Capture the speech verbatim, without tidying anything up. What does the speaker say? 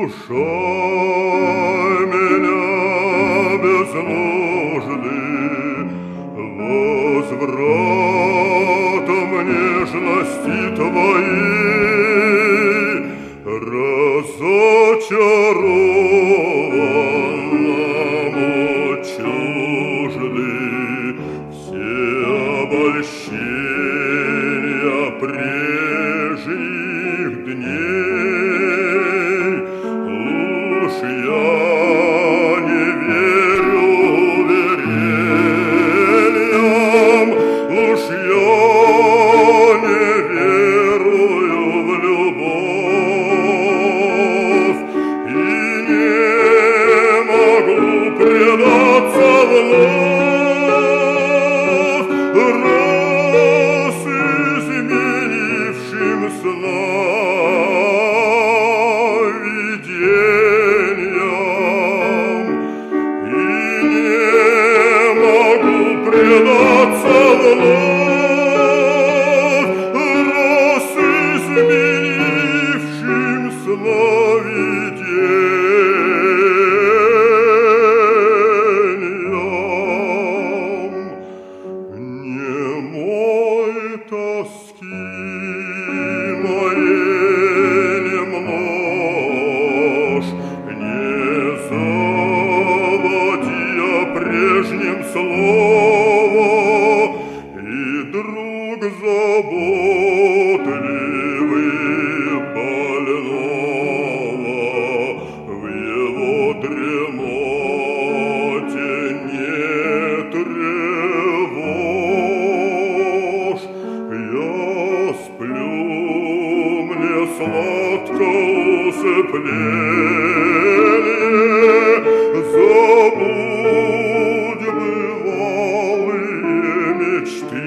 Искушай меня без нужды возвратом нежности твоей, разочарованному чужды все обольщения прежних дней. Уж я не верю верениям, уж я не верую в любовь и не могу предаться вновь раз изменившим сновидениям, и не могу предаться вновь раз изменившим сновидениям. Немой тоски моей не множь, не заводи о прежнем слово, и друг заботливый больного в его дремоте не тревожь. Я сплю, мне сладко усыпление, забудь бывалые мечты.